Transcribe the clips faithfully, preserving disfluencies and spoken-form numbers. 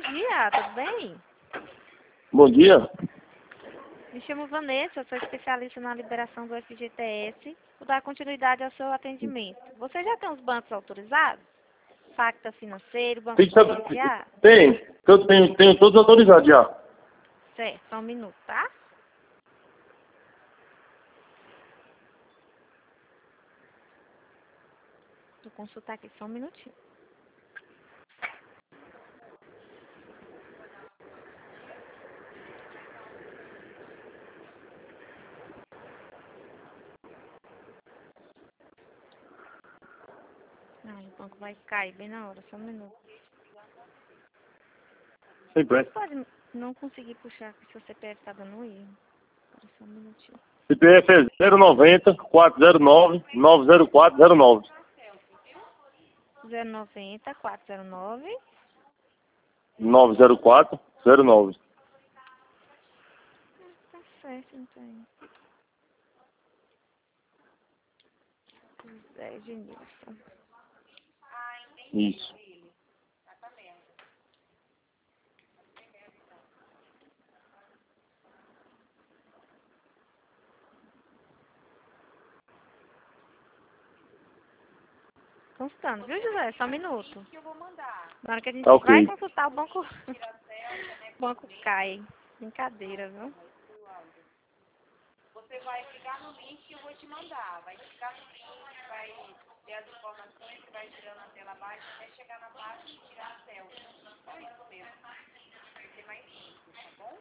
dia, tudo bem? Bom dia. Me chamo Vanessa, sou especialista na liberação do F G T S. Vou dar continuidade ao seu atendimento. Você já tem os bancos autorizados? Facta Financeiro, Banco Tem, sabe, Comercial? tem. Eu tenho, tenho todos autorizados já. Certo, só um minuto, tá? Vou consultar aqui só um minutinho. Ai, o banco vai cair bem na hora, só um minuto. Sem pressa. Pode não conseguir puxar, porque seu C P F tá dando um erro. Espera só um minutinho. C P F é zero noventa, quatrocentos e nove, nove zero quatro zero nove. zero noventa, quatrocentos e nove. nove zero quatro zero nove. Tá certo, então. José Genilson. Isso. Constando, viu, José? Só um minuto. Na hora que a gente Tá ok. vai consultar o banco, o banco cai. Brincadeira, viu? Você vai clicar no link que eu vou te mandar. Vai clicar no link, vai ter as informações que vai tirando na tela abaixo até chegar na parte e tirar a selfie. Só isso mesmo. Vai ser mais simples, tá bom?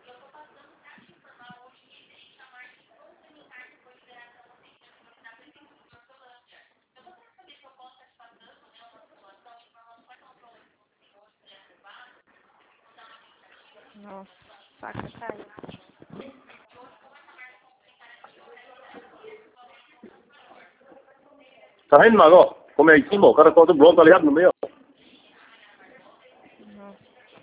Nossa, faca caiu. Tá vendo, mano? Ó, como é em cima, ó, o cara corta o bloco, tá ligado no meio, ó. Nossa.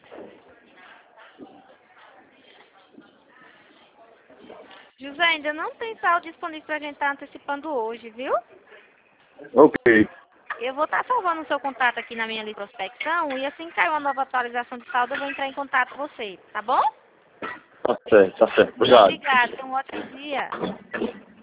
José, ainda não tem saldo disponível pra gente estar antecipando hoje, viu? Ok. Eu vou estar salvando o seu contato aqui na minha lista de prospecção e assim que cair uma nova atualização de saldo, eu vou entrar em contato com você, tá bom? Tá certo, tá certo. Obrigado. Obrigada, tenha um ótimo dia.